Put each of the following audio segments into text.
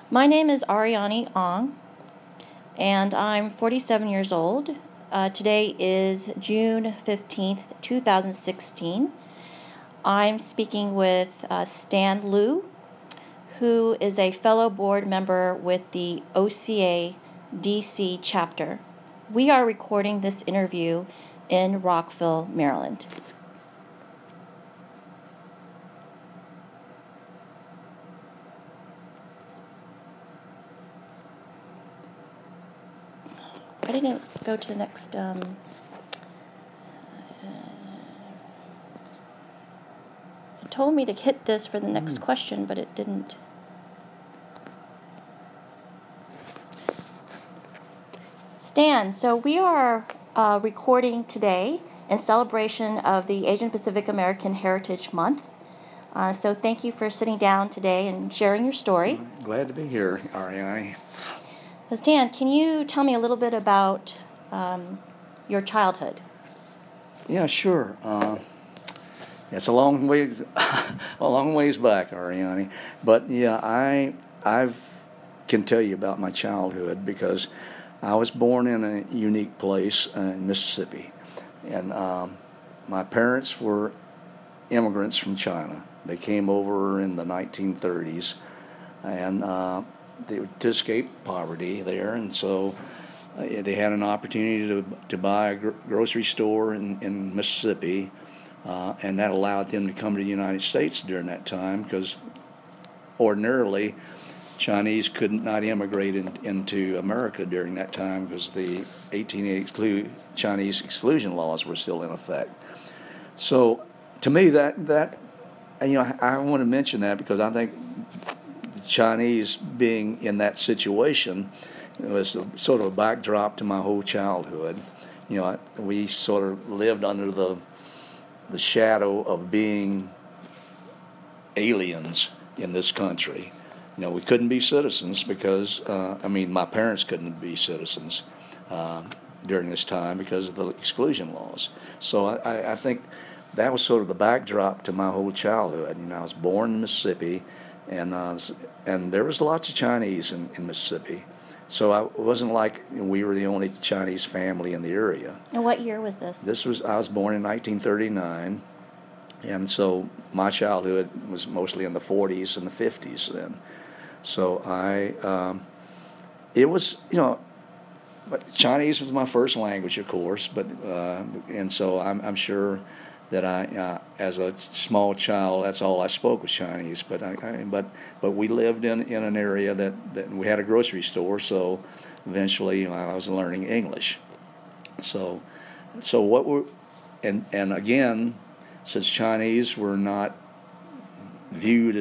My name is Ariani Ong, and I'm 47 years old. Today is June 15th, 2016. I'm speaking with Stan Liu, who is a fellow board member with the OCA DC chapter. We are recording this interview in Rockville, Maryland. I didn't go to the next. It told me to hit this for the next question, but it didn't. Stan, so we are recording today in celebration of the Asian Pacific American Heritage Month. So thank you for sitting down today and sharing your story. Glad to be here, Ariani. Stan, can you tell me a little bit about your childhood? Yeah, sure. It's a long ways back, Ariani. But yeah, I can tell you about my childhood because I was born in a unique place in Mississippi, and my parents were immigrants from China. They came over in the 1930s, and to escape poverty there, and so they had an opportunity to buy a grocery store in Mississippi, and that allowed them to come to the United States during that time because ordinarily Chinese could not immigrate into America during that time because the 1880 Chinese exclusion laws were still in effect. So to me that I want to mention that because I think the Chinese being in that situation was sort of a backdrop to my whole childhood. We sort of lived under the shadow of being aliens in this country. We couldn't be citizens because, my parents couldn't be citizens during this time because of the exclusion laws. So I think that was sort of the backdrop to my whole childhood. I was born in Mississippi, and there was lots of Chinese in Mississippi. So it wasn't like we were the only Chinese family in the area. And what year was this? I was born in 1939, and so my childhood was mostly in the 40s and the 50s then. So Chinese was my first language, of course, and so I'm sure that I, as a small child, that's all I spoke was Chinese. But we lived in an area that we had a grocery store, so eventually I was learning English. So and again, since Chinese were not viewed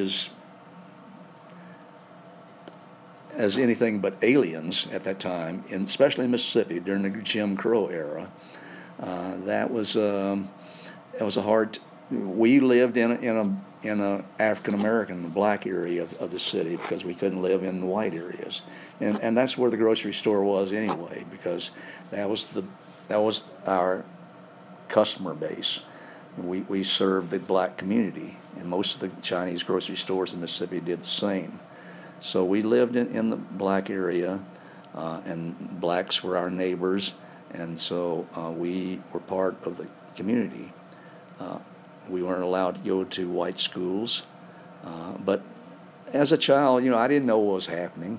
as anything but aliens at that time, and especially in Mississippi during the Jim Crow era, that was a hard. We lived in a African American black area of the city because we couldn't live in the white areas, and that's where the grocery store was anyway because that was our customer base. We served the black community, and most of the Chinese grocery stores in Mississippi did the same. So we lived in the black area, and blacks were our neighbors, and so we were part of the community. We weren't allowed to go to white schools, but as a child, I didn't know what was happening.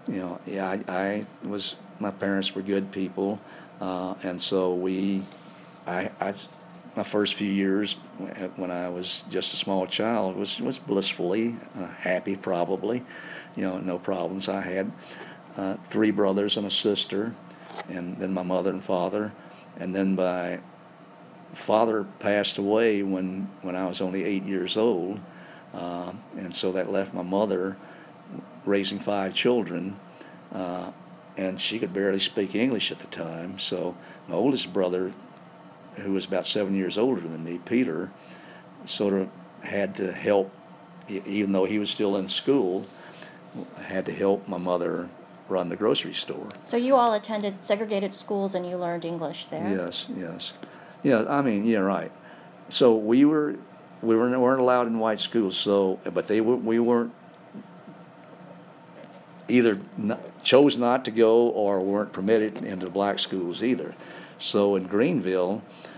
My parents were good people, and so my first few years when I was just a small child was blissfully happy, probably. No problems. I had 3 brothers and a sister, and then my mother and father, and then my father passed away when I was only 8 years old, and so that left my mother raising 5 children, and she could barely speak English at the time. So my oldest brother, who was about 7 years older than me, Peter, sort of had to help, even though he was still in school, had to help my mother run the grocery store. So you all attended segregated schools and you learned English there? Yes. Yeah, right. So we weren't allowed in white schools. So, but we weren't either chose not to go or weren't permitted into black schools either. So in Greenville,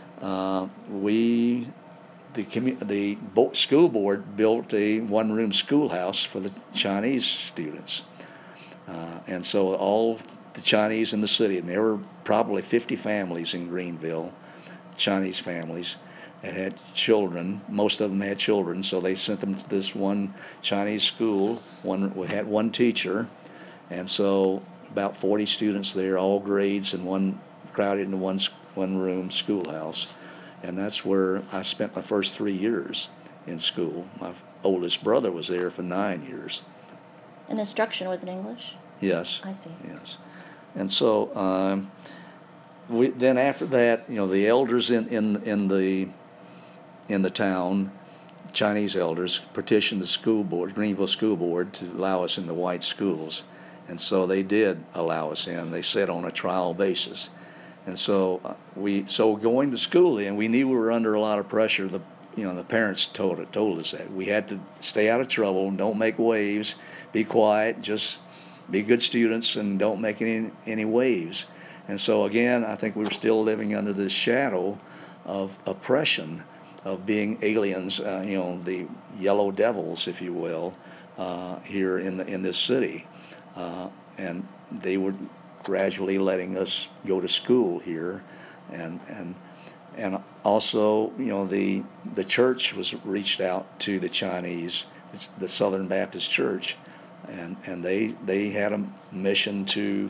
the school board built a one-room schoolhouse for the Chinese students. And so all the Chinese in the city, and there were probably 50 families in Greenville, Chinese families, that had children. Most of them had children, so they sent them to this one Chinese school. We had one teacher, and so about 40 students there, all grades, and crowded into one room schoolhouse. And that's where I spent my first 3 years in school. My oldest brother was there for 9 years. And instruction was in English? Yes. I see. Yes. And so then after that, the elders in the town, Chinese elders, petitioned the school board, Greenville School Board, to allow us into white schools. And so they did allow us in. They said on a trial basis. And so going to school then, we knew we were under a lot of pressure. The parents told us that we had to stay out of trouble, don't make waves, be quiet, just be good students, and don't make any waves. And so again, I think we were still living under the shadow of oppression, of being aliens, the yellow devils, if you will, here in this city, and they were gradually letting us go to school here, and also the church was reached out to the Chinese, the Southern Baptist Church, and they had a mission to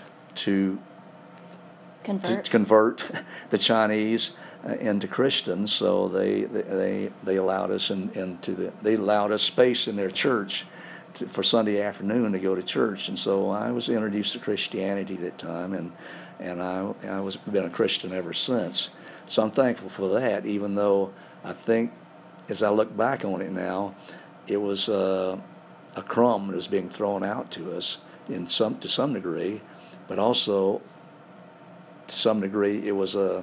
convert the Chinese into Christians. So they allowed us they allowed us space in their church for Sunday afternoon to go to church. And so I was introduced to Christianity at that time, and I was been a Christian ever since. So I'm thankful for that, even though I think, as I look back on it now, it was a crumb that was being thrown out to us to some degree, but also to some degree it was a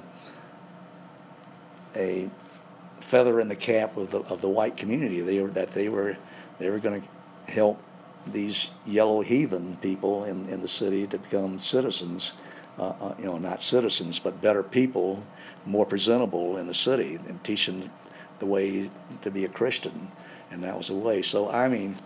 feather in the cap of the white community. They were going to help these yellow heathen people in the city to become citizens, not citizens, but better people, more presentable in the city, and teach them the way to be a Christian. And that was the way. So, I mean,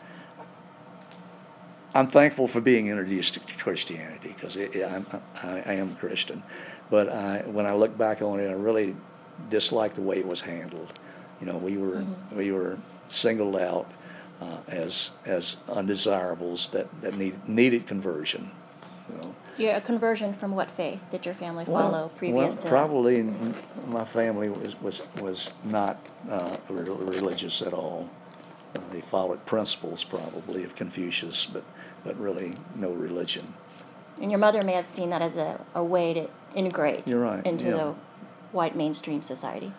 I'm thankful for being introduced to Christianity, because I am a Christian. But when I look back on it, I really dislike the way it was handled. We were singled out as undesirables that needed conversion. Yeah, a conversion from what faith did your family follow previous to that? Probably my family was not religious at all. They followed principles probably of Confucius, but really no religion. And your mother may have seen that as a way to integrate into the white mainstream society.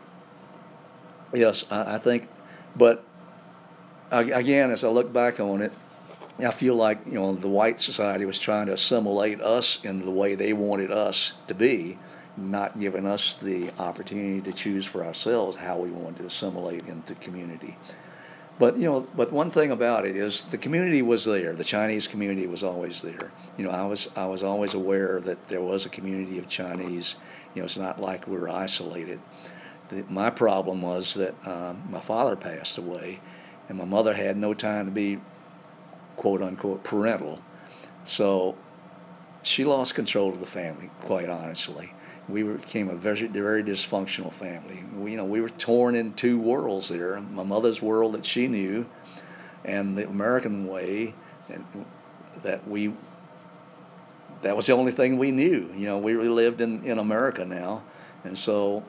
Yes, I think, but again, as I look back on it, I feel like the white society was trying to assimilate us in the way they wanted us to be, not giving us the opportunity to choose for ourselves how we wanted to assimilate into community. But one thing about it is the community was there. The Chinese community was always there. I was always aware that there was a community of Chinese. It's not like we were isolated. My problem was that my father passed away, and my mother had no time to be, quote unquote, parental. So she lost control of the family, quite honestly. We became a very, very dysfunctional family. We were torn in two worlds there. My mother's world that she knew, and the American way, and that was the only thing we knew. We really lived in America now, and so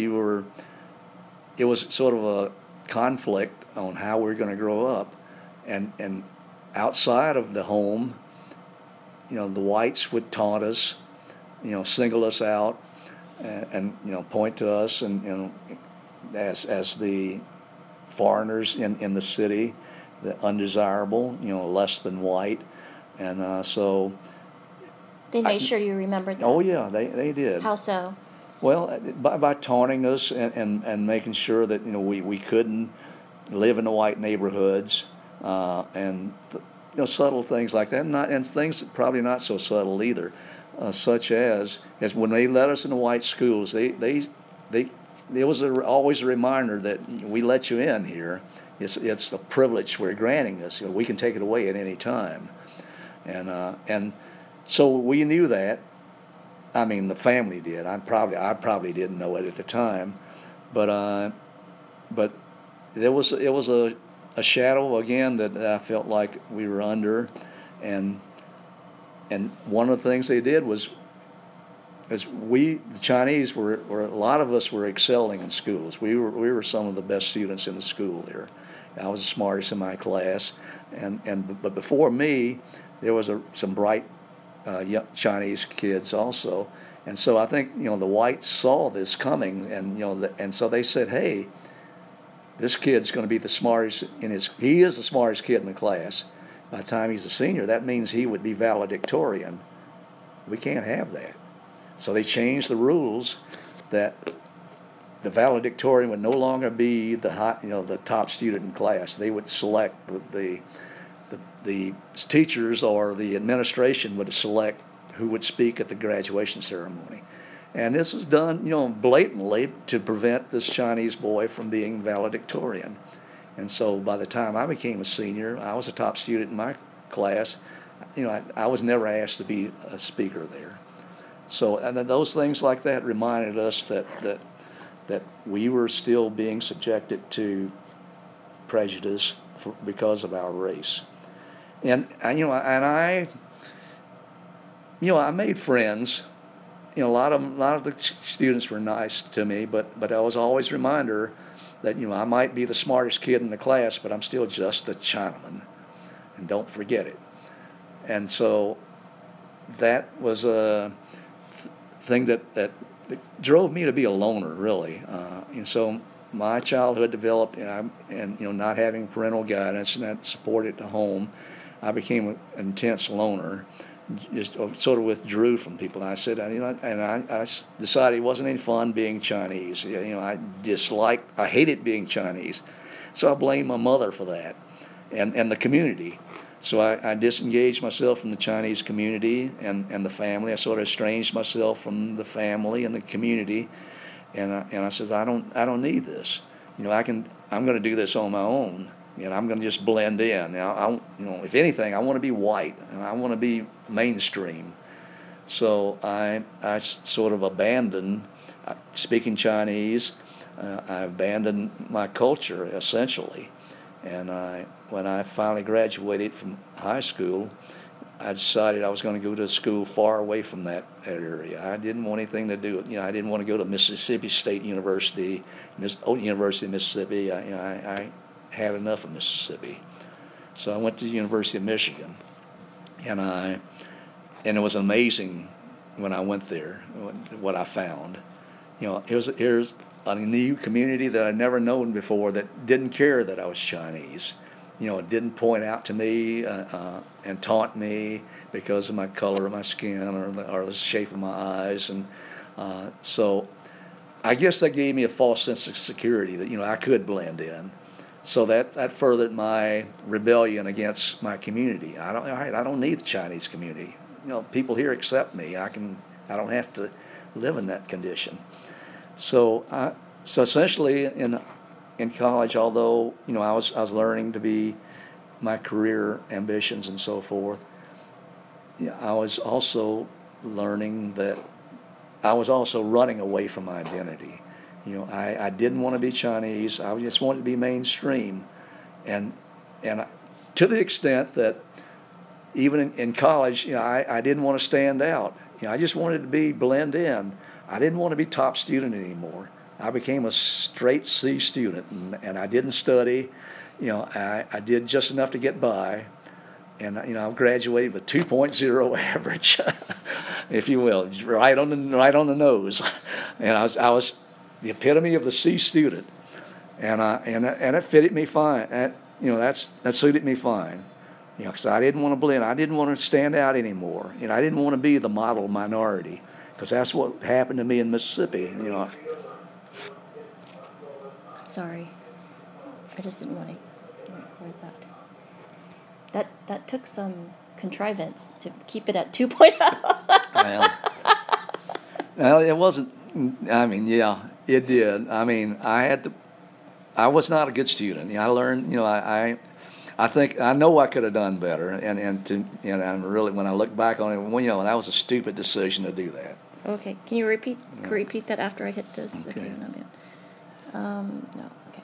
it was sort of a conflict on how we were going to grow up, and outside of the home, the whites would taunt us, single us out, and point to us and as the foreigners in the city, the undesirable, less than white, and so. They made sure you remembered that. Oh yeah, they did. How so? Well, by taunting us and making sure that we couldn't live in the white neighborhoods, and subtle things like that, and things that probably not so subtle either, such as when they let us into white schools, there was always a reminder that we let you in here. It's the privilege we're granting us. We can take it away at any time, and so we knew that. I mean, the family did. I probably didn't know it at the time, but it was a shadow again that I felt like we were under, and one of the things they did was, as the Chinese were a lot of us were excelling in schools. We were some of the best students in the school there. I was the smartest in my class, but before me, there was some bright young Chinese kids also, and so I think the whites saw this coming, and so they said, hey, this kid's going to be the smartest he is the smartest kid in the class. By the time he's a senior, that means he would be valedictorian. We can't have that. So they changed the rules that the valedictorian would no longer be the top student in class. They would select the teachers, or the administration would select who would speak at the graduation ceremony. And this was done, blatantly to prevent this Chinese boy from being valedictorian. And so by the time I became a senior, I was a top student in my class. I was never asked to be a speaker there. So, and then those things like that reminded us that we were still being subjected to prejudice because of our race. And I made friends. A lot of the students were nice to me, but I was always a reminder that I might be the smartest kid in the class, but I'm still just a Chinaman, and don't forget it. And so that was a thing that drove me to be a loner, really. And so my childhood developed, and not having parental guidance and that support at the home, I became an intense loner. Just sort of withdrew from people. And I said, I decided it wasn't any fun being Chinese. I hated being Chinese. So I blamed my mother for that, and the community. So I disengaged myself from the Chinese community and the family. I sort of estranged myself from the family and the community, and I said, I don't need this. I'm going to do this on my own. I'm going to just blend in. Now, if anything, I want to be white, and I want to be mainstream. So I sort of abandoned speaking Chinese. I abandoned my culture, essentially. And when I finally graduated from high school, I decided I was going to go to a school far away from that area. I didn't want anything to do with, I didn't want to go to Mississippi State University, University of Mississippi. I had enough of Mississippi. So I went to the University of Michigan, and it was amazing when I went there, what I found. Here's a new community that I'd never known before that didn't care that I was Chinese. It didn't point out to me and taunt me because of my color of my skin or the shape of my eyes. And so I guess that gave me a false sense of security that, I could blend in. So that furthered my rebellion against my community. I don't need the Chinese community. People here accept me. I don't have to live in that condition. So essentially in college, although I was learning to be my career ambitions and so forth, I was also learning that I was also running away from my identity. I didn't want to be Chinese. I just wanted to be mainstream, and to the extent that even in college, I didn't want to stand out. I just wanted to blend in. I didn't want to be top student anymore. I became a straight C student, and I didn't study. I did just enough to get by, and I graduated with 2.0 average, if you will, right on the nose, and I was the epitome of the C student, and it fitted me fine. That suited me fine, because I didn't want to blend. I didn't want to stand out anymore. I didn't want to be the model minority, because that's what happened to me in Mississippi. Sorry, I just didn't want to record that. That took some contrivance to keep it at 2.0. Well, it wasn't. I mean, yeah, it did. I mean, I was not a good student. I learned. I think I know I could have done better, and really, when I look back on it, that was a stupid decision to do that. Okay, can you repeat that after I hit this? Okay. No. Okay.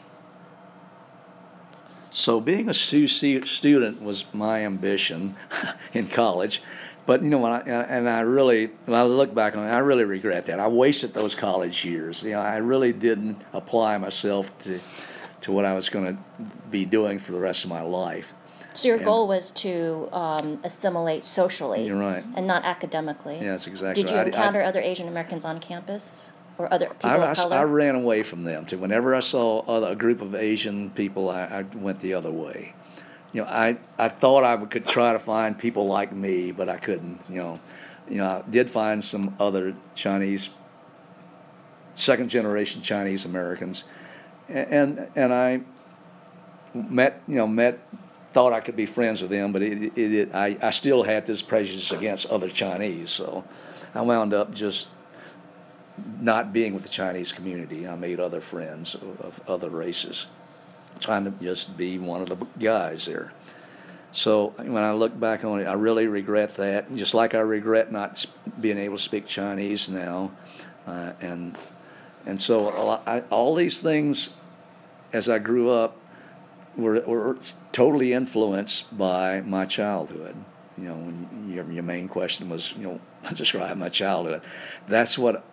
So being a student was my ambition in college, but when I look back on it, I really regret that. I wasted those college years. I really didn't apply myself to what I was going to be doing for the rest of my life. So your goal was to assimilate socially, You're right, and not academically. Yeah, that's exactly right. Did you encounter other Asian Americans on campus, or other people of color? I ran away from them too. Whenever I saw a group of Asian people, I went the other way. I thought I could try to find people like me, but I couldn't. I did find some other Chinese, second generation Chinese Americans, and I met thought I could be friends with them, but I still had this prejudice against other Chinese, so I wound up just not being with the Chinese community. I made other friends of other races, trying to just be one of the guys there. So when I look back on it, I really regret that, just like I regret not being able to speak Chinese now, and so all these things, as I grew up, were totally influenced by my childhood. When your main question was, describe my childhood. That's what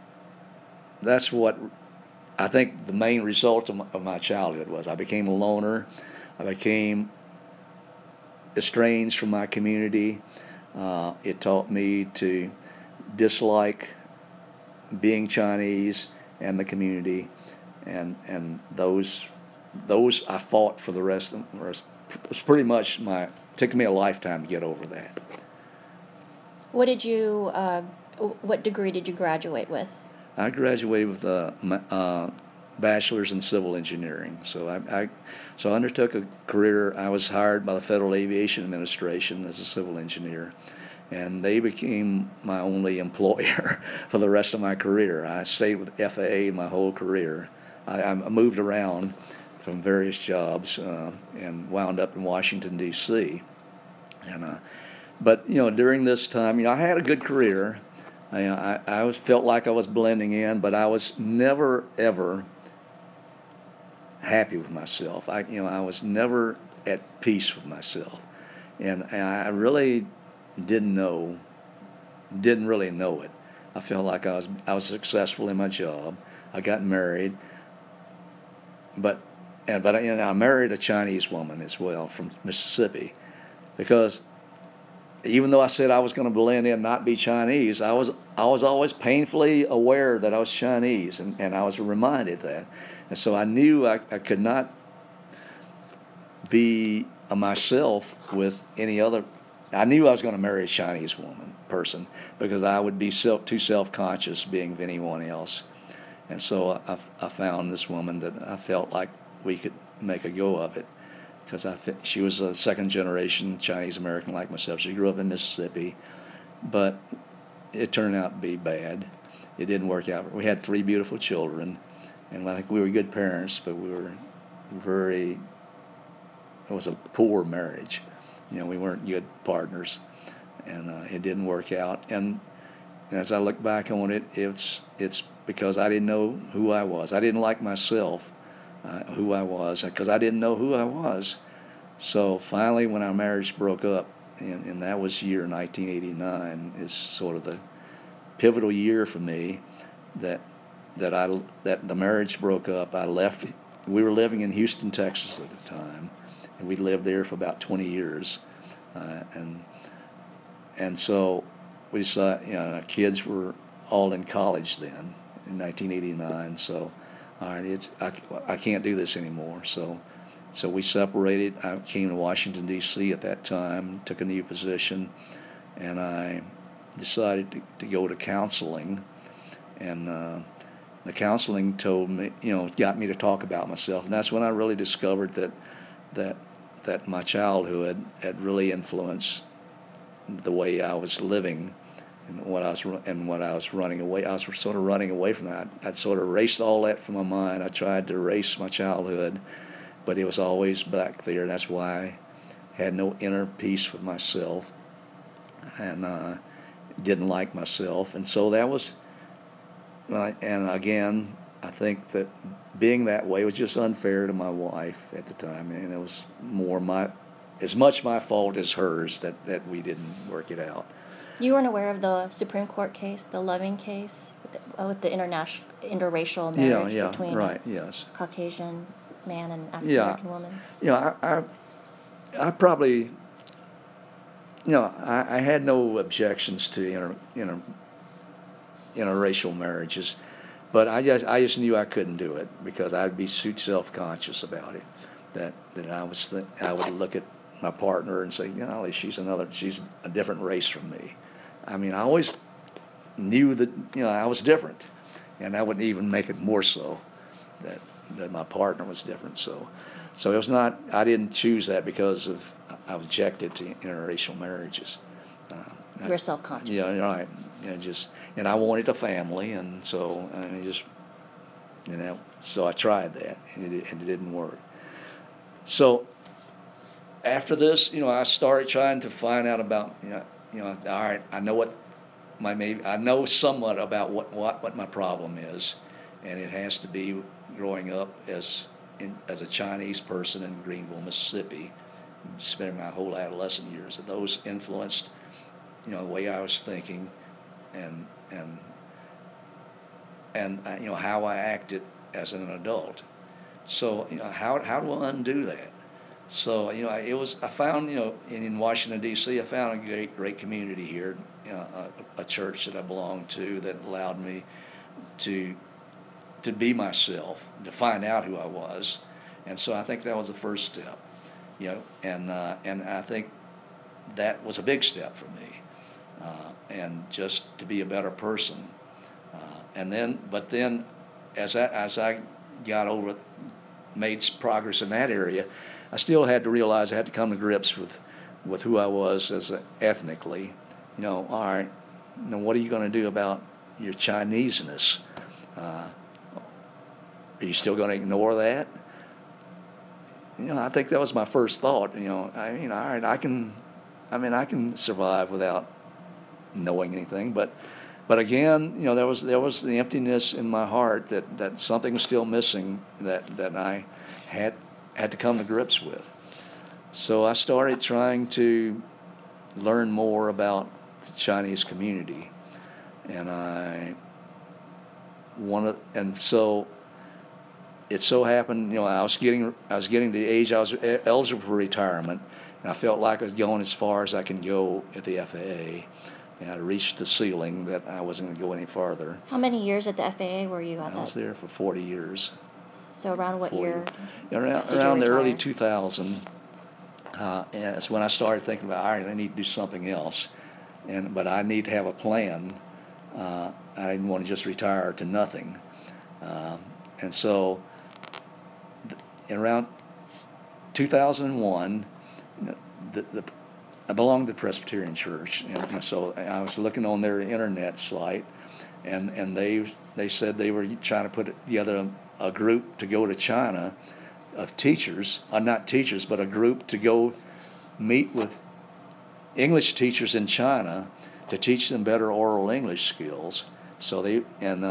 I think the main result of my childhood was. I became a loner. I became estranged from my community. It taught me to dislike being Chinese and the community, and those I fought for the rest of it was pretty much took me a lifetime to get over that. What degree did you graduate with? I graduated with a bachelor's in civil engineering. So I undertook a career. I was hired by the Federal Aviation Administration as a civil engineer, and they became my only employer for the rest of my career. I stayed with FAA my whole career. I moved around from various jobs and wound up in Washington, D.C. But during this time, I had a good career. I felt like I was blending in, but I was never ever happy with myself. I was never at peace with myself, and I really didn't really know it. I felt like I was successful in my job. I got married, but I married a Chinese woman as well from Mississippi, because even though I said I was going to blend in, not be Chinese, I was always painfully aware that I was Chinese, and I was reminded that, and so I knew I could not be myself with any other. I knew I was going to marry a Chinese person, because I would be too self-conscious being with anyone else, and so I found this woman that I felt like we could make a go of it, because she was a second-generation Chinese American like myself. She grew up in Mississippi, but it turned out to be bad. It didn't work out. We had 3 beautiful children, and I think we were good parents, but we were it was a poor marriage. We weren't good partners, and it didn't work out. And as I look back on it, it's because I didn't know who I was. I didn't like myself. Who I was, because I didn't know who I was. So finally, when our marriage broke up, and that was year 1989, is sort of the pivotal year for me that the marriage broke up. I left. We were living in Houston, Texas at the time, and we lived there for about 20 years, and so we saw. Our kids were all in college then in 1989. So. All right, I can't do this anymore. So we separated. I came to Washington, D.C. at that time, took a new position, and I decided to go to counseling. And the counseling told me, got me to talk about myself. And that's when I really discovered that that my childhood had really influenced the way I was living and what I was running away. I was sort of running away from that. I'd sort of erased all that from my mind. I tried to erase my childhood, but it was always back there. That's why I had no inner peace with myself, and didn't like myself. And so that was, and again, I think that being that way was just unfair to my wife at the time, and it was as much my fault as hers that we didn't work it out. You weren't aware of the Supreme Court case, the Loving case, with the interracial marriage between a Caucasian man and African American woman? I probably, I had no objections to interracial marriages, but I just knew I couldn't do it because I'd be too self-conscious about it. That I would look at my partner and say, she's a different race from me. I mean, I always knew that I was different, and that wouldn't even make it more so that my partner was different. So it was not. I didn't choose that because I objected to interracial marriages. You were self-conscious. Yeah, right. And I wanted a family, and so so I tried that, and it didn't work. So after this, I started trying to find out about, all right, I know I know somewhat about what my problem is, and it has to be growing up as a Chinese person in Greenville, Mississippi, spending my whole adolescent years. And those influenced, the way I was thinking, and how I acted as an adult. So how do I undo that? So I found in Washington D.C. I found a great community here, a church that I belonged to that allowed me to be myself, to find out who I was, and so I think that was the first step, and I think that was a big step for me, and just to be a better person, but then as I got over it, made progress in that area, I still had to realize I had to come to grips with who I was ethnically. All right, now what are you going to do about your Chineseness? Are you still going to ignore that? I think that was my first thought. All right, I can survive without knowing anything, but again, there was the emptiness in my heart that something was still missing that I had to come to grips with. So I started trying to learn more about the Chinese community, and so it so happened, I was getting to the age I was eligible for retirement, and I felt like I was going as far as I can go at the FAA. And I reached the ceiling that I wasn't going to go any farther. How many years at the FAA were you at that? I was there for 40 years. So around what year? Around the early 2000s, and that's when I started thinking about, all right, I need to do something else, but I need to have a plan. I didn't want to just retire to nothing, and so in around 2001, I belonged to the Presbyterian Church, and so I was looking on their internet site, and they said they were trying to put together a group to go to China of teachers, not teachers, but a group to go meet with English teachers in China to teach them better oral English skills. So they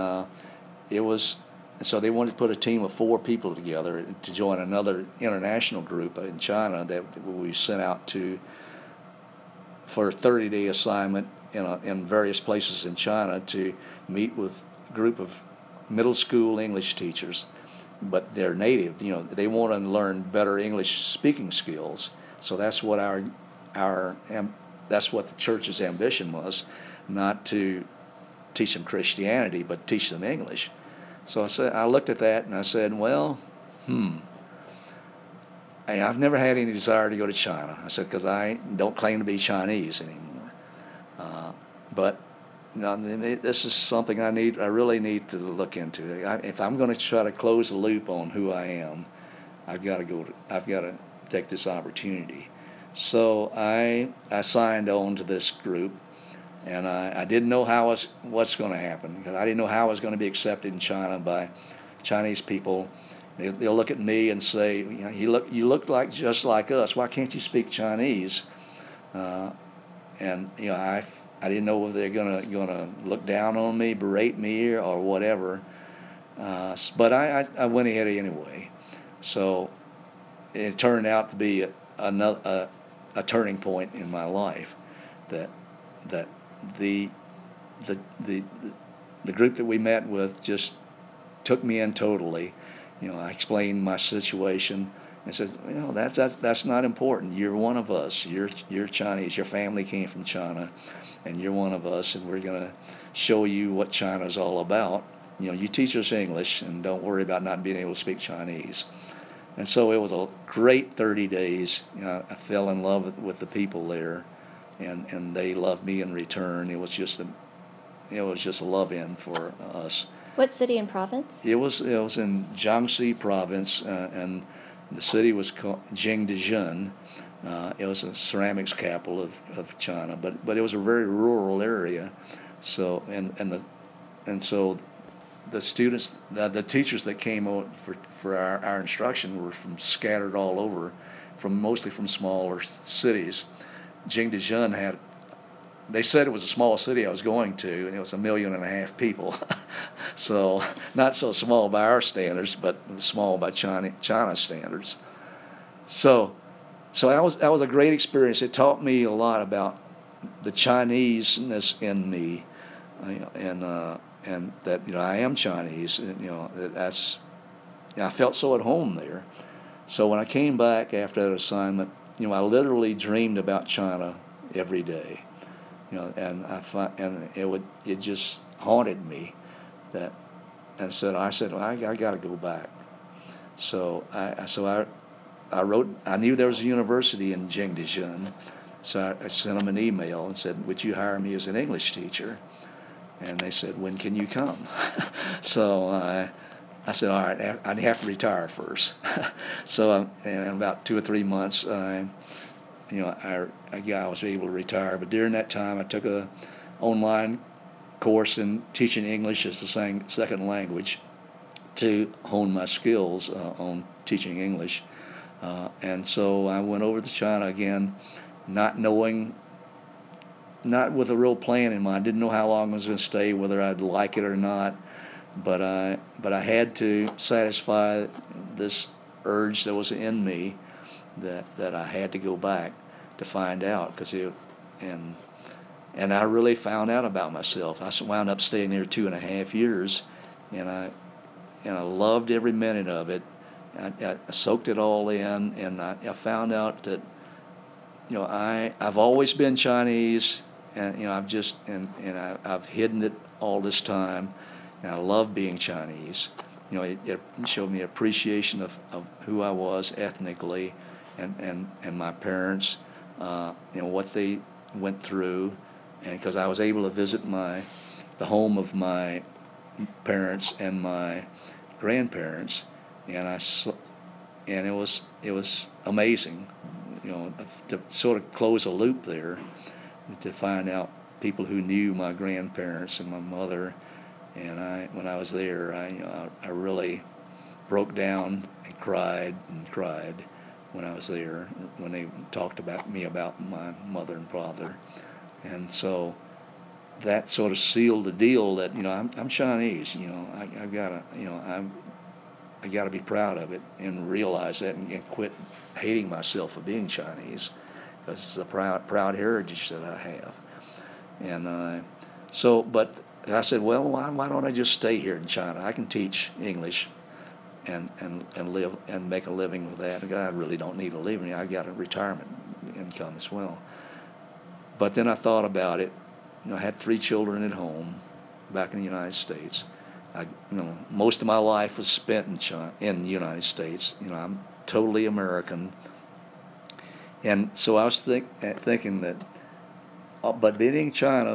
wanted to put a team of 4 people together to join another international group in China that we sent out to for a 30-day assignment in various places in China to meet with a group of middle school English teachers, but they're native. They want to learn better English speaking skills. So that's what that's what the church's ambition was, not to teach them Christianity, but teach them English. So I looked at that and I said, well, I've never had any desire to go to China. I said, because I don't claim to be Chinese anymore. But this is something I really need to look into. If I'm going to try to close the loop on who I am, I've got to take this opportunity. So I signed on to this group, and I didn't know what's going to happen, because I didn't know how I was going to be accepted in China by Chinese people. They'll look at me and say, you look like just like us. Why can't you speak Chinese? And I didn't know whether they're gonna look down on me, berate me, or whatever. But I went ahead anyway. So it turned out to be a turning point in my life, that the group that we met with just took me in totally. I explained my situation and said, that's not important. You're one of us. You're Chinese. Your family came from China, and you're one of us, and we're going to show you what China's all about. You teach us English, and don't worry about not being able to speak Chinese. And so it was a great 30 days. I fell in love with the people there, and they loved me in return. It was just a love-in for us. What city and province? It was in Jiangxi province, and the city was called Jingdezhen. It was a ceramics capital of China, but it was a very rural area. So so the students, the teachers that came out for our instruction were scattered all over, mostly from smaller cities. Jingdezhen they said it was a small city I was going to, and it was 1.5 million people. So not so small by our standards, but small by China standards. So that was a great experience. It taught me a lot about the Chineseness in me, and that I am Chinese. And, I felt so at home there. So when I came back after that assignment, I literally dreamed about China every day. And it just haunted me, I said, well, I got to go back. So I wrote. I knew there was a university in Jingdezhen, so I sent them an email and said, would you hire me as an English teacher? And they said, when can you come? So I said, all right, I have to retire first. So in about 2 or 3 months, I was able to retire. But during that time, I took a online course in teaching English as the second language to hone my skills on teaching English. And so I went over to China again, not with a real plan in mind. Didn't know how long I was going to stay, whether I'd like it or not. But I had to satisfy this urge that was in me that I had to go back to find out, and I really found out about myself. I wound up staying there 2.5 years, and I loved every minute of it. I soaked it all in, and I found out that I've always been Chinese, and I've hidden it all this time, and I love being Chinese. It showed me appreciation of who I was ethnically, and my parents, what they went through, and because I was able to visit the home of my parents and my grandparents, and it was amazing, to sort of close a loop there, to find out people who knew my grandparents and my mother, and when I was there, I really broke down and cried when I was there, when they talked about my mother and father. And so that sort of sealed the deal that I'm Chinese. I've got to be proud of it and realize that, and quit hating myself for being Chinese, because it's a proud heritage that I have. And but I said, well, why don't I just stay here in China? I can teach English and live and make a living with that. I really don't need a living. I got a retirement income as well. But then I thought about it. I had 3 children at home back in the United States. Most of my life was spent in the United States. I'm totally American. And so I was thinking that, but being in China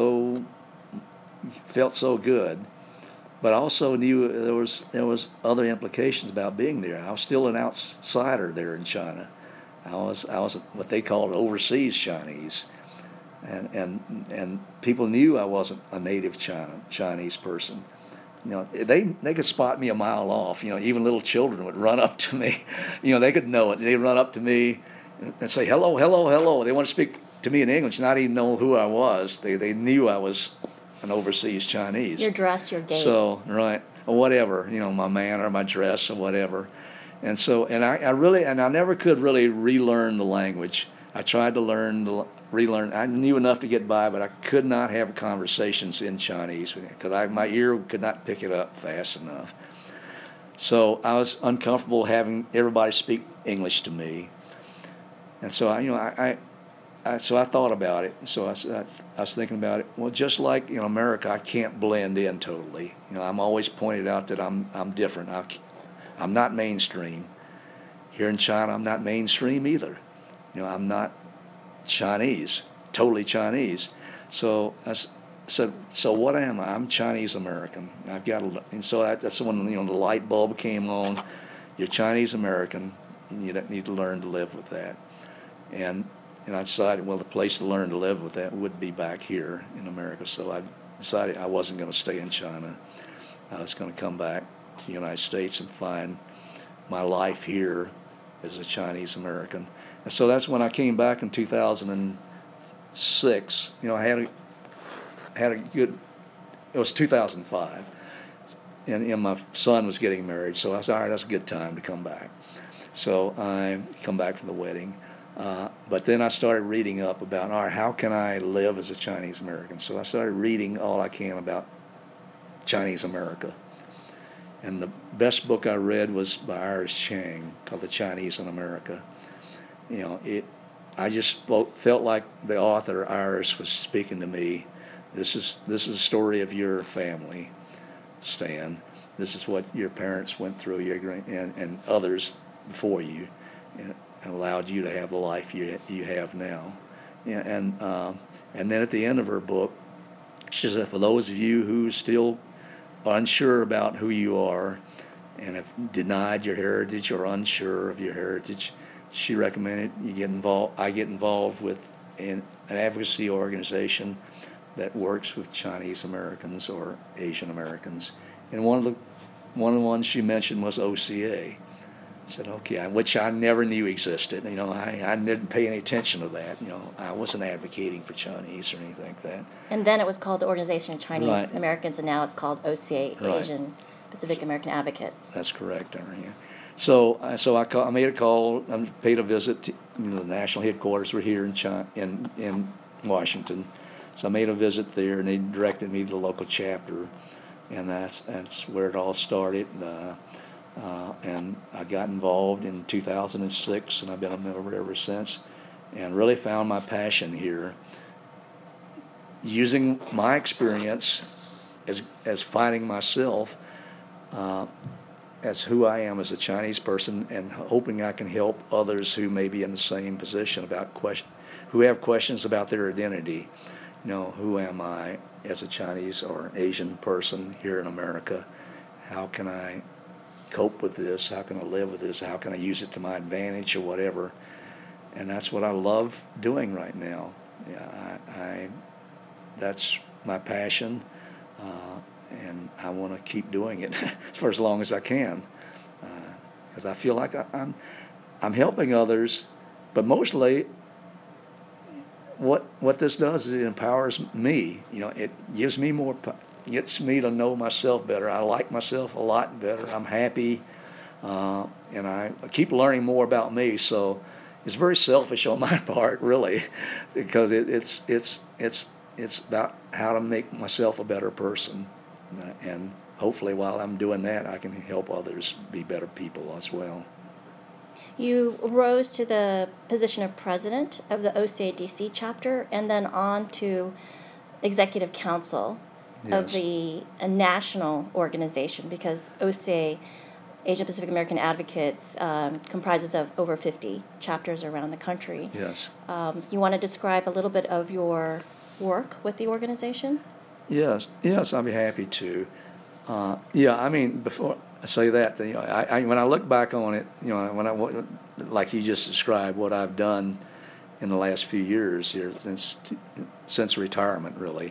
felt so good. But I also knew there was other implications about being there. I was still an outsider there in China. I was what they called overseas Chinese, and people knew I wasn't a native Chinese person. They could spot me a mile off. Even little children would run up to me. They could know it. They'd run up to me and say, hello, hello, hello. They want to speak to me in English, not even know who I was. They knew I was an overseas Chinese. Your dress, your gait. So, right, or whatever, my manner, my dress, or whatever. And so, I never could really relearn the language. I tried to relearn. I knew enough to get by, but I could not have conversations in Chinese because my ear could not pick it up fast enough. So I was uncomfortable having everybody speak English to me, and so I thought about it. So I was thinking about it. Well, just like in America, I can't blend in totally. I'm always pointed out that I'm different. I'm not mainstream. Here in China, I'm not mainstream either. I'm not Chinese, totally Chinese. So I said, so what am I? I'm Chinese American. I've got to, and so that's when the light bulb came on. You're Chinese American, and you need to learn to live with that. And I decided, well, the place to learn to live with that would be back here in America. So I decided I wasn't going to stay in China. I was going to come back to the United States and find my life here as a Chinese American. And so that's when I came back in 2006. I had a good. It was 2005, and my son was getting married. So I said, all right, that's a good time to come back. So I come back from the wedding, but then I started reading up about, all right, how can I live as a Chinese American? So I started reading all I can about Chinese America. And the best book I read was by Iris Chang, called The Chinese in America. I just felt like the author, Iris, was speaking to me. This is the story of your family, Stan. This is what your parents went through, and others before you, and allowed you to have the life you have now. And then at the end of her book, she said, for those of you who still are unsure about who you are and have denied your heritage or unsure of your heritage, she recommended you get involved. I get involved with an advocacy organization that works with Chinese Americans or Asian Americans. And one of the ones she mentioned was OCA. I said, okay, which I never knew existed. I didn't pay any attention to that. I wasn't advocating for Chinese or anything like that. And then it was called the Organization of Chinese Right. Americans, and now it's called OCA, Right. Asian Pacific American Advocates. That's correct, Darren. So I made a call. I paid a visit to the national headquarters. We're here in Washington. So I made a visit there, and they directed me to the local chapter, and that's where it all started. And I got involved in 2006, and I've been a member ever since, and really found my passion here, using my experience as finding myself as who I am as a Chinese person, and hoping I can help others who may be in the same position who have questions about their identity. Who am I as a Chinese or Asian person here in America? How can I cope with this? How can I live with this? How can I use it to my advantage or whatever? And that's what I love doing right now. That's my passion, and I want to keep doing it for as long as I can, because I feel like I'm helping others, but mostly what this does is it empowers me. It gives me gets me to know myself better. I like myself a lot better. I'm happy, and I keep learning more about me. So it's very selfish on my part, really, because it's about how to make myself a better person, and hopefully while I'm doing that, I can help others be better people as well. You rose to the position of president of the OCA-DC chapter, and then on to executive council of the national organization, because OCA, Asian Pacific American Advocates, comprises of over 50 chapters around the country. Yes. You want to describe a little bit of your work with the organization? Yes, I'd be happy to. I say that, when I look back on it, like you just described, what I've done in the last few years here since retirement, really,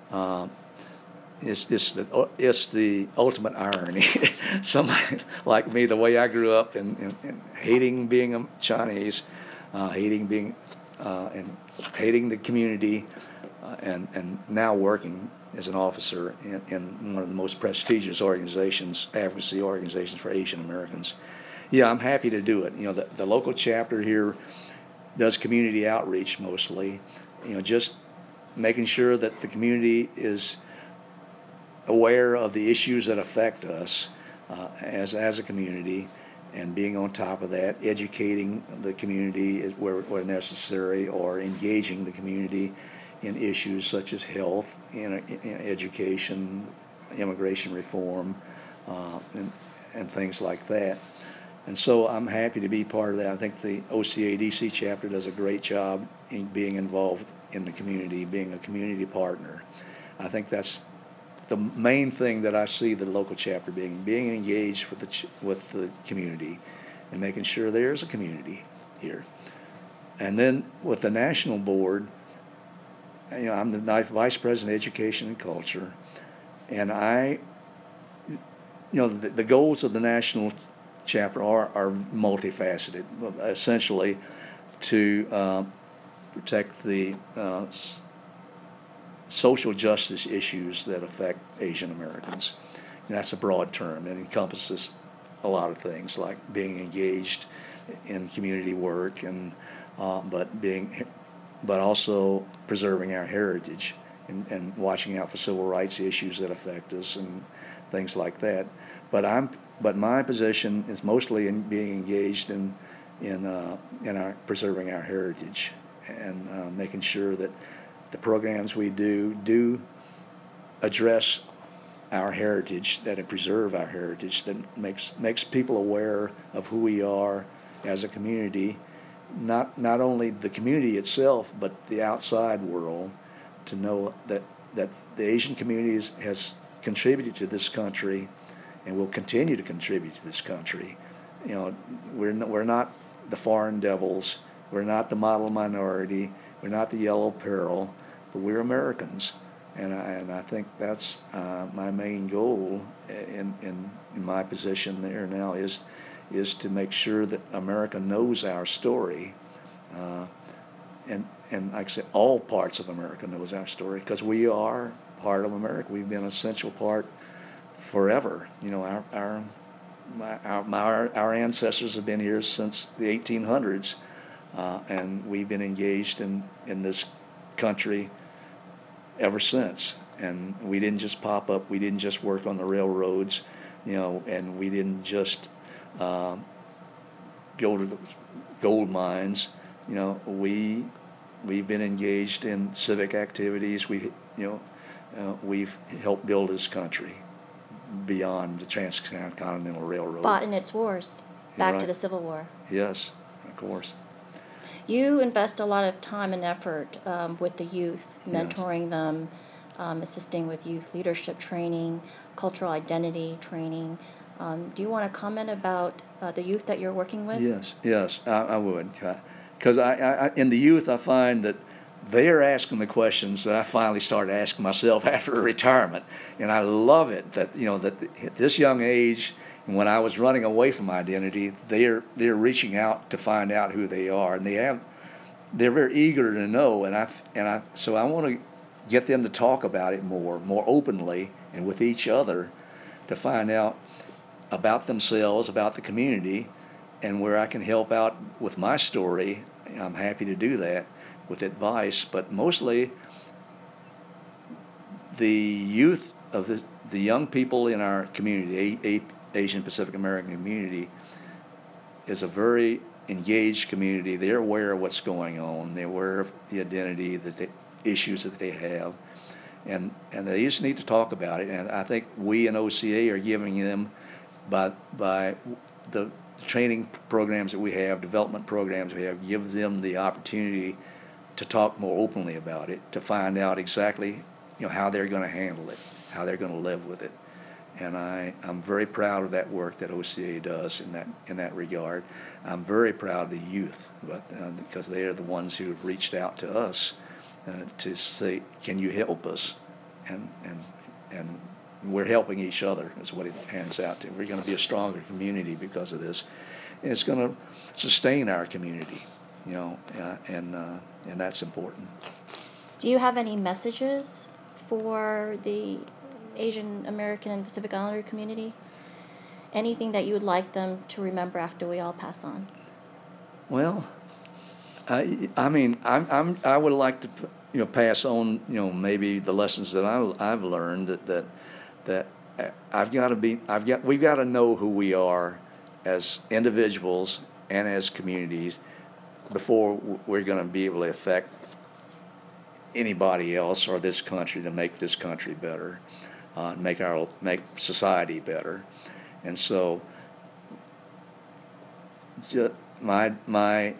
it's the ultimate irony. Somebody like me, the way I grew up in hating being a Chinese, hating the community, and now working as an officer in one of the most prestigious advocacy organizations for Asian Americans. Yeah, I'm happy to do it. The local chapter here does community outreach mostly, just making sure that the community is aware of the issues that affect us as a community, and being on top of that, educating the community where necessary, or engaging the community in issues such as health, in education, immigration reform, and things like that. And so I'm happy to be part of that. I think the OCADC chapter does a great job in being involved in the community, being a community partner. I think that's the main thing that I see the local chapter being engaged with the community, and making sure there's a community here. And then with the national board, I'm the Vice President of Education and Culture, and the goals of the national chapter are multifaceted, essentially to protect the social justice issues that affect Asian Americans. And that's a broad term. It encompasses a lot of things, like being engaged in community work, and but also preserving our heritage, and watching out for civil rights issues that affect us, and things like that. But my position is mostly in being engaged in our preserving our heritage, and making sure that the programs we do address our heritage, that it preserve our heritage, that makes people aware of who we are as a community, not only the community itself, but the outside world, to know that the Asian community has contributed to this country and will continue to contribute to this country. We're not the foreign devils, we're not the model minority, we're not the yellow peril, but we're Americans. And I think that's my main goal in my position there now is to make sure that America knows our story, and like I said, all parts of America knows our story, because we are part of America. We've been an essential part forever. Our ancestors have been here since the 1800s, and we've been engaged in this country ever since. And we didn't just pop up. We didn't just work on the railroads, and we didn't just go to the gold mines. We've been engaged in civic activities. We've helped build this country beyond the Transcontinental Railroad. Fought in its wars, back Right. to the Civil War. Yes, of course. You invest a lot of time and effort with the youth, mentoring them, assisting with youth leadership training, cultural identity training. Do you want to comment about the youth that you're working with? Yes, I would. Because I in the youth, I find that they are asking the questions that I finally started asking myself after retirement, and I love it that at this young age, when I was running away from identity, they're reaching out to find out who they are, and they're very eager to know, so I want to get them to talk about it more openly and with each other, to find out about themselves, about the community, and where I can help out with my story. I'm happy to do that with advice, but mostly the youth of the young people in our community, Asian Pacific American community, is a very engaged community. They're aware of what's going on. They're aware of the identity, the issues that they have, and they just need to talk about it. And I think we in OCA are giving them, by the training programs that we have, development programs we have, give them the opportunity to talk more openly about it, to find out exactly how they're going to handle it, how they're going to live with it. and I'm very proud of that work that OCA does in that regard. I'm very proud of the youth, but because they are the ones who have reached out to us to say, "Can you help us?" And we're helping each other, is what it hands out to. We're going to be a stronger community because of this. And it's going to sustain our community, and that's important. Do you have any messages for the Asian American and Pacific Islander community? Anything that you would like them to remember after we all pass on? Well, I mean, I would like to, pass on, maybe the lessons that I've learned that we've got to know who we are as individuals and as communities before we're going to be able to affect anybody else or this country to make this country better, make society better. And so, my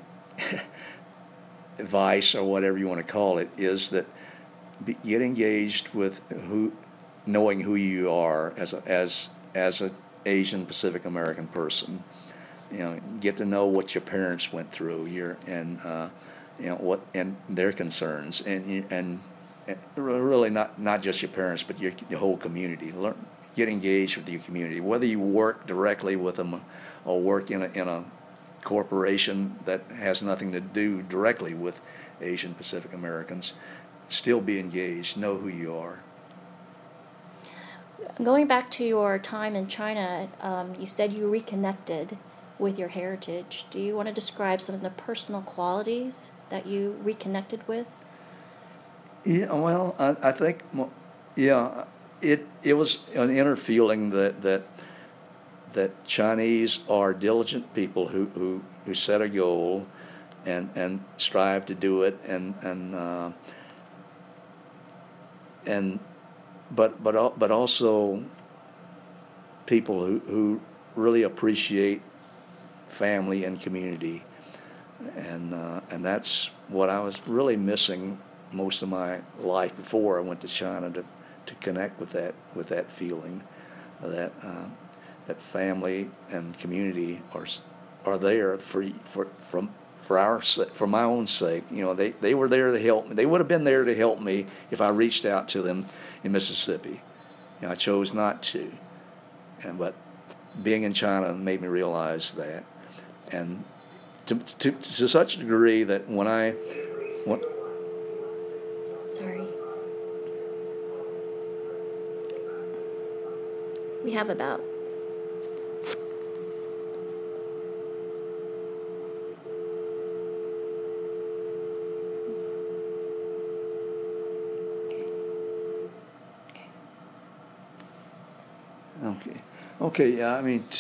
advice, or whatever you want to call it, is that get engaged with knowing who you are as a Asian Pacific American person. Get to know what your parents went through, what and their concerns, and really not just your parents, but your whole community. Get engaged with your community, whether you work directly with them or work in a corporation that has nothing to do directly with Asian Pacific Americans. Still be engaged. Know who you are. Going back to your time in China, you said you reconnected with your heritage. Do you want to describe some of the personal qualities that you reconnected with? Yeah, well, I think, it was an inner feeling that Chinese are diligent people who set a goal and strive to do it, but also people who really appreciate family and community, and that's what I was really missing most of my life before I went to China, to connect with that feeling that family and community are there for my own sake. They were there to help me. They would have been there to help me if I reached out to them in Mississippi. I chose not to, but being in China made me realize that, and to such a degree that when Sorry. We have about Okay. Yeah. I mean,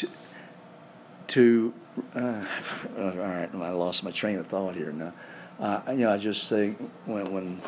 all right. I lost my train of thought here now. I just say when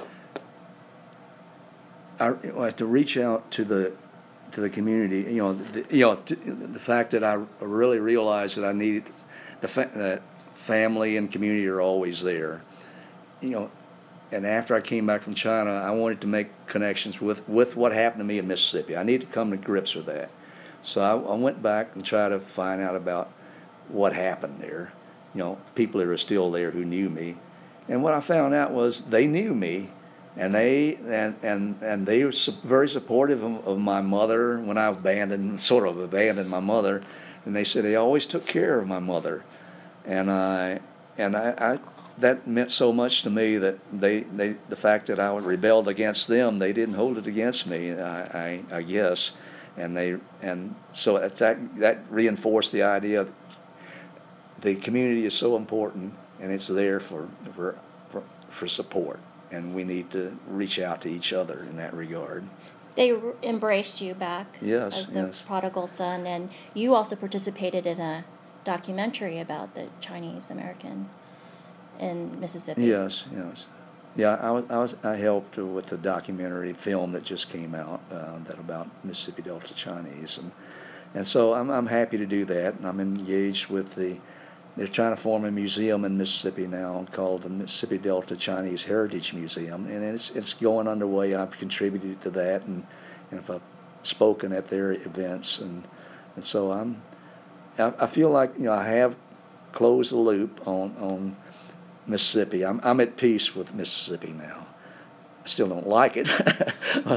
I have to reach out to the community. The fact that I really realized that I needed that family and community are always there. And after I came back from China, I wanted to make connections with what happened to me in Mississippi. I needed to come to grips with that. So I went back and tried to find out about what happened there. People that are still there who knew me. And what I found out was they knew me, and they were very supportive of my mother when I sort of abandoned my mother. And they said they always took care of my mother. And I that meant so much to me that the fact that I rebelled against them, they didn't hold it against me, I guess. And so that reinforced the idea that the community is so important, and it's there for support, and we need to reach out to each other in that regard. They embraced you back as the prodigal son, and you also participated in a documentary about the Chinese American in Mississippi. Yes. Yeah, I helped with the documentary film that just came out that about Mississippi Delta Chinese, and so I'm happy to do that, and I'm engaged with they're trying to form a museum in Mississippi now called the Mississippi Delta Chinese Heritage Museum, and it's going underway. I've contributed to that, and if spoken at their events, and so I feel like I have closed the loop on Mississippi. I'm at peace with Mississippi now. I still don't like it.